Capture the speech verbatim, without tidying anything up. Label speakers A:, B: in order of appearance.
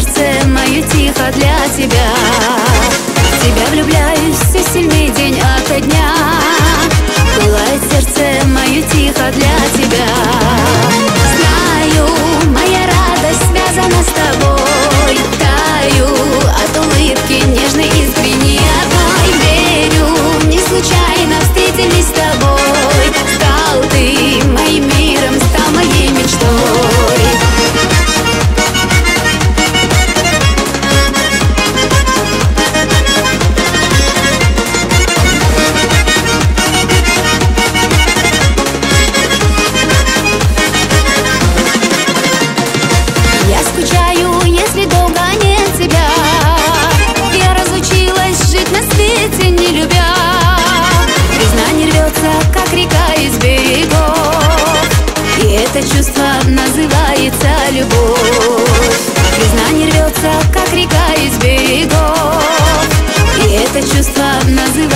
A: сердце мое тихо для тебя. В тебя влюбляюсь все сильнее день ото дня. Пылает сердце мое тихо для тебя. Знаю, моя радость связана с тобой. Таю от улыбки нежной, искренней одной. Верю, не случайно встретились с тобой. Стал ты моим миром, стал моей мечтой. Я скучаю, если долго нет тебя. Я разучилась жить на свете, не любя. Признание рвется, как река из берегов, и это чувство называется любовь. Признание рвется, как река из берегов, и это чувство называется